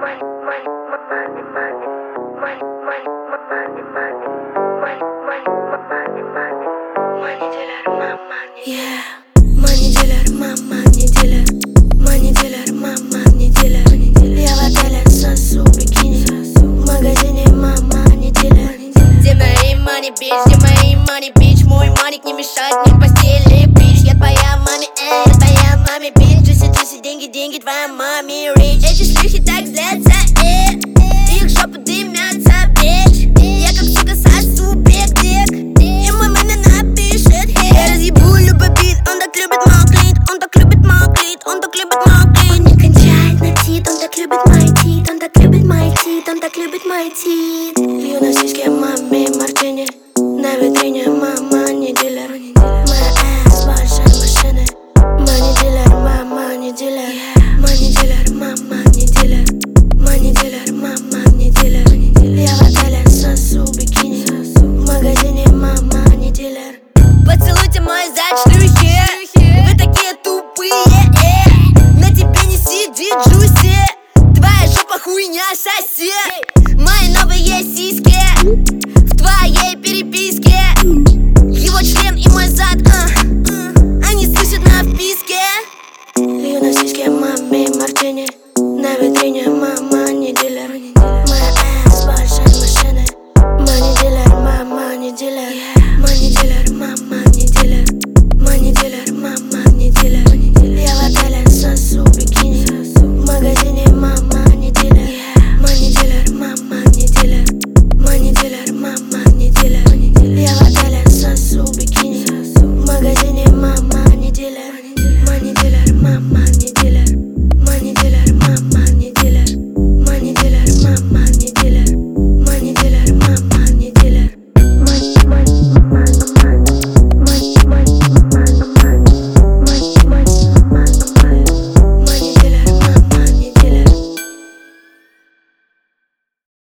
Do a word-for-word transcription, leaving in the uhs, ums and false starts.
Yeah. Money dealer, мама не дилер. Money dealer, мама не дилер. Я в отеле сосу бикини, в магазине мама не дилер. Где мои money, bitch, где мои money, bitch? Мой маник не мешает мне в постели, bitch. Я твоя маме, эй, я твоя маме, bitch. Джуси, джуси, деньги, деньги, твоя маме, rich. Эти шлюхи так злятся, э, их жопы дымятся, bitch. Я как сука сосу биг-дик, и мой маме напишет хит. Я разъебу любой бит, он так любит мой клит, он так любит мой клит, он так любит мой клит. Он не кончает на тит, он так любит мои тит, он так любит мои тит, он так любит мои тит. Пью на сиське маме мартини, на витрине мама не дилер. Моя эс большая машина. Money dealer, мама не дилер. Money dealer, мама не дилер. Money dealer, мама не дилер. Я в отеле сосу бикини, в магазине мама не дилер. Поцелуйте мой зад, шлюхи, вы такие тупые, э. На тебе не сидит джуси, твоя жопа хуйня, соси. Мои новые сиськи,